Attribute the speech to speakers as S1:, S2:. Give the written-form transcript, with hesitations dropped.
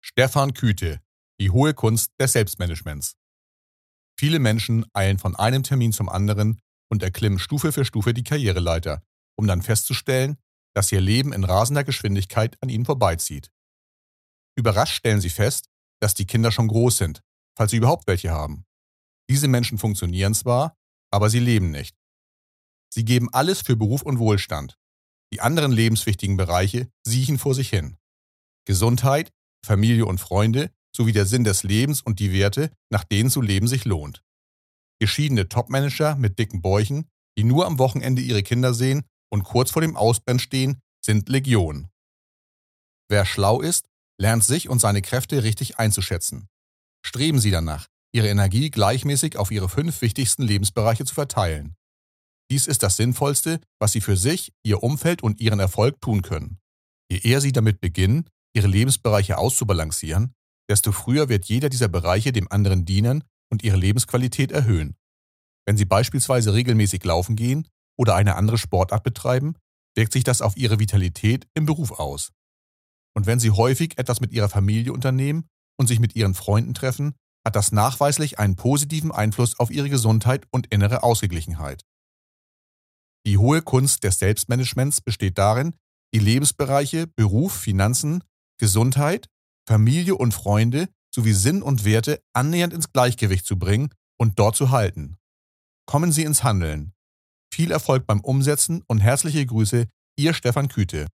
S1: Stefan Küte, die hohe Kunst des Selbstmanagements. Viele Menschen eilen von einem Termin zum anderen und erklimmen Stufe für Stufe die Karriereleiter, um dann festzustellen, dass ihr Leben in rasender Geschwindigkeit an ihnen vorbeizieht. Überrascht stellen sie fest, dass die Kinder schon groß sind, falls sie überhaupt welche haben. Diese Menschen funktionieren zwar, aber sie leben nicht. Sie geben alles für Beruf und Wohlstand. Die anderen lebenswichtigen Bereiche siechen vor sich hin. Gesundheit, Familie und Freunde sowie der Sinn des Lebens und die Werte, nach denen zu leben sich lohnt. Geschiedene Topmanager mit dicken Bäuchen, die nur am Wochenende ihre Kinder sehen und kurz vor dem Ausbrennen stehen, sind Legion. Wer schlau ist, lernt sich und seine Kräfte richtig einzuschätzen. Streben Sie danach, Ihre Energie gleichmäßig auf Ihre 5 wichtigsten Lebensbereiche zu verteilen. Dies ist das Sinnvollste, was Sie für sich, Ihr Umfeld und Ihren Erfolg tun können. Je eher Sie damit beginnen, Ihre Lebensbereiche auszubalancieren, desto früher wird jeder dieser Bereiche dem anderen dienen und Ihre Lebensqualität erhöhen. Wenn Sie beispielsweise regelmäßig laufen gehen oder eine andere Sportart betreiben, wirkt sich das auf Ihre Vitalität im Beruf aus. Und wenn Sie häufig etwas mit Ihrer Familie unternehmen und sich mit Ihren Freunden treffen, hat das nachweislich einen positiven Einfluss auf Ihre Gesundheit und innere Ausgeglichenheit. Die hohe Kunst des Selbstmanagements besteht darin, die Lebensbereiche Beruf, Finanzen, Gesundheit, Familie und Freunde sowie Sinn und Werte annähernd ins Gleichgewicht zu bringen und dort zu halten. Kommen Sie ins Handeln. Viel Erfolg beim Umsetzen und herzliche Grüße, Ihr Stefan Küte.